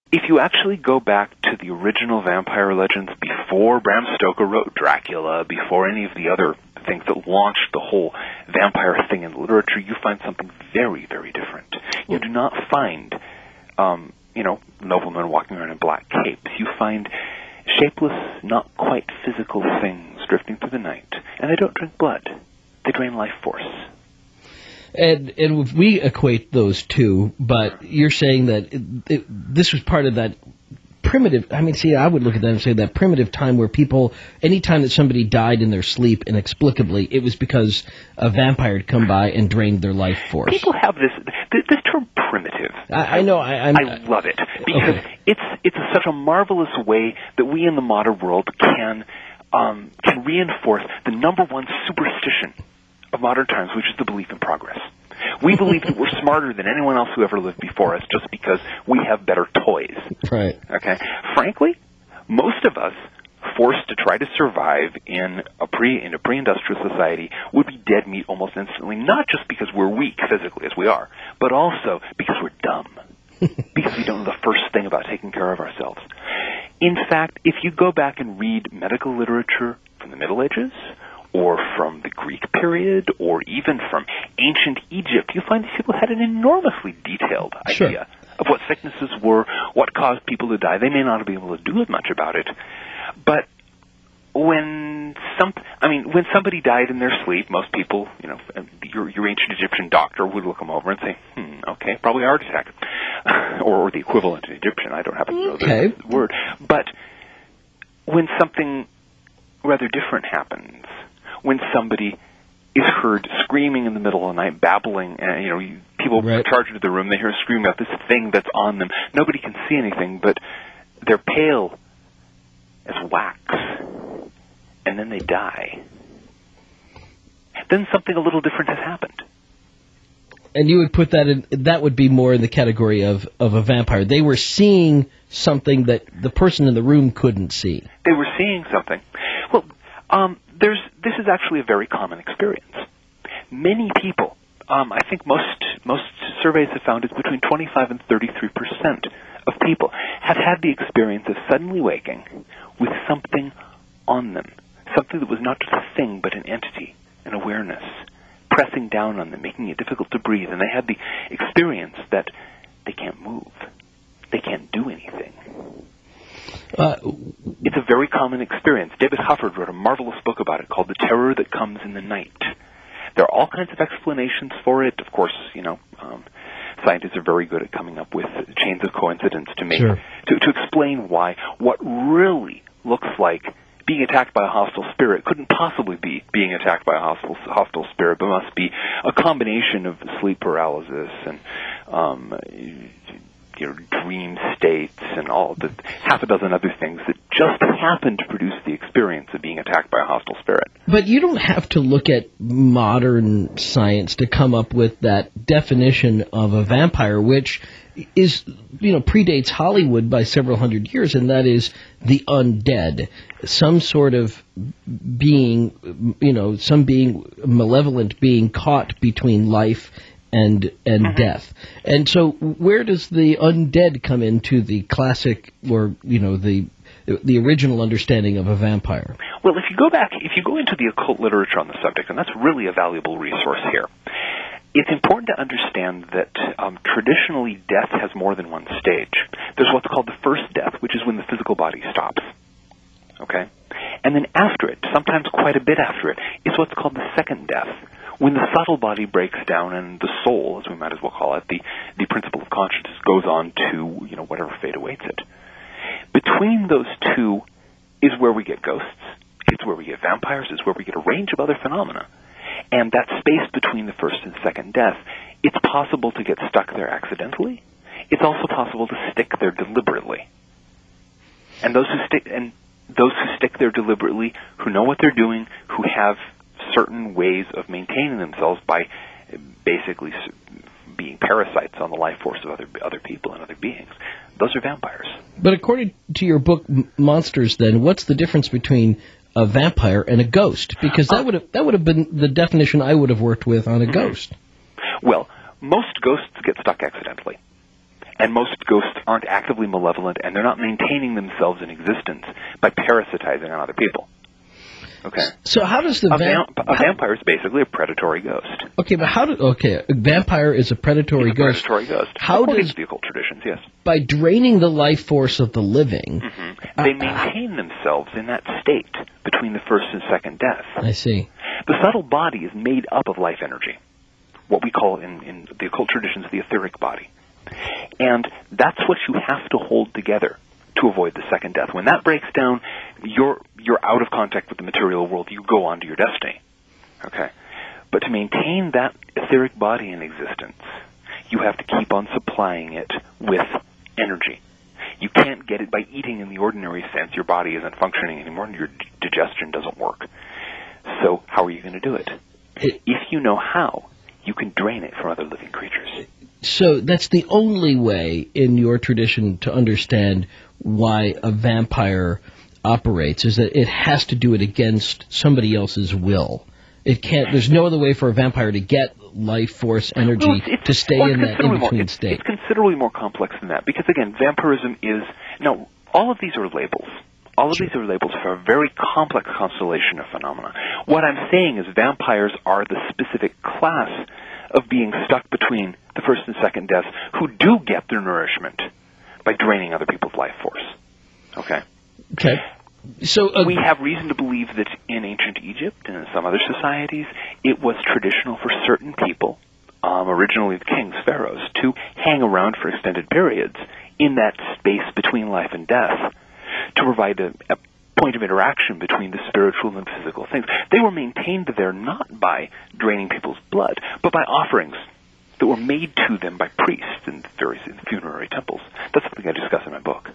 if you actually go back to the original vampire legends before Bram Stoker wrote Dracula, before any of the other things that launched the whole vampire thing in literature, you find something very, very different. You do not find, noblemen walking around in black capes. You find shapeless, not quite physical things drifting through the night. And they don't drink blood. They drain life force. And we equate those two, but you're saying that this was part of that primitive, I would look at that and say that primitive time where people, any time that somebody died in their sleep inexplicably, it was because a vampire had come by and drained their life force. People have this term primitive. I know. I love it because it's such a marvelous way that we in the modern world can reinforce the number one superstition of modern times, which is the belief in progress. We believe that we're smarter than anyone else who ever lived before us just because we have better toys. Right. Okay? Frankly, most of us forced to try to survive in a pre-industrial society would be dead meat almost instantly, not just because we're weak physically as we are, but also because we're dumb. Because we don't know the first thing about taking care of ourselves. In fact, if you go back and read medical literature from the Middle Ages, or from the Greek period, or even from ancient Egypt, you find these people had an enormously detailed idea of what sicknesses were, what caused people to die. They may not be able to do much about it, but when somebody died in their sleep, most people, your ancient Egyptian doctor would look them over and say, okay, probably a heart attack, or the equivalent in Egyptian. I don't happen to know the word. But when something rather different happens, when somebody is heard screaming in the middle of the night, babbling, and people charge into the room, they hear screaming about this thing that's on them. Nobody can see anything, but they're pale as wax, and then they die. Then something a little different has happened. And you would put that would be more in the category of a vampire. They were seeing something that the person in the room couldn't see. They were seeing something. Well, this is actually a very common experience. Many people, I think most surveys have found it's between 25 and 33% of people have had the experience of suddenly waking with something on them, something that was not just a thing but an entity, an awareness, pressing down on them, making it difficult to breathe, and they had the experience that they can't move, they can't do anything. It's a very common experience. David Hufford wrote a marvelous book about it called The Terror That Comes in the Night. There are all kinds of explanations for it. Of course, scientists are very good at coming up with chains of coincidence to make to explain why what really looks like being attacked by a hostile spirit couldn't possibly be being attacked by a hostile spirit, but must be a combination of sleep paralysis and dream states and all the half a dozen other things that just happen to produce the experience of being attacked by a hostile spirit. But you don't have to look at modern science to come up with that definition of a vampire, which is, predates Hollywood by several hundred years, and that is the undead. Some sort of being, some being, malevolent being caught between life and death. And so where does the undead come into the classic or, the original understanding of a vampire? Well, if you go into the occult literature on the subject, and that's really a valuable resource here, it's important to understand that traditionally death has more than one stage. There's what's called the first death, which is when the physical body stops. Okay? And then after it, sometimes quite a bit after it, is what's called the second death, when the subtle body breaks down and the soul, as we might as well call it, the principle of consciousness, goes on to, whatever fate awaits it. Between those two is where we get ghosts, it's where we get vampires, it's where we get a range of other phenomena. And that space between the first and second death, it's possible to get stuck there accidentally. It's also possible to stick there deliberately. And those who stick there deliberately, who know what they're doing, who have certain ways of maintaining themselves by basically being parasites on the life force of other people and other beings. Those are vampires. But according to your book, Monsters, then, what's the difference between a vampire and a ghost? Because that would have been the definition I would have worked with on a ghost. Well, most ghosts get stuck accidentally. And most ghosts aren't actively malevolent, and they're not maintaining themselves in existence by parasitizing on other people. Okay. So how does the vampire is basically a predatory ghost? Okay, but a vampire is a predatory ghost. Predatory ghost. How according does to the occult traditions? Yes. By draining the life force of the living, they maintain themselves in that state between the first and second death. I see. The subtle body is made up of life energy, what we call in the occult traditions the etheric body, and that's what you have to hold together to avoid the second death. When that breaks down, you're out of contact with the material world. You go on to your destiny. Okay? But to maintain that etheric body in existence, you have to keep on supplying it with energy. You can't get it by eating in the ordinary sense. Your body isn't functioning anymore, and your digestion doesn't work. So how are you going to do it? If you know how, you can drain it from other living creatures. So that's the only way in your tradition to understand why a vampire operates, is that it has to do it against somebody else's will. It can't. There's no other way for a vampire to get life force energy to stay in that in-between state. It's considerably more complex than that, because again, vampirism is all of these are labels. All of these are labels for a very complex constellation of phenomena. What I'm saying is vampires are the specific class of being stuck between the first and second deaths who do get their nourishment by draining other people's life force. Okay? Okay. So we have reason to believe that in ancient Egypt and in some other societies, it was traditional for certain people, originally the kings, pharaohs, to hang around for extended periods in that space between life and death to provide a point of interaction between the spiritual and physical things. They were maintained there not by draining people's blood, but by offerings that were made to them by priests in various funerary temples. That's something I discuss in my book.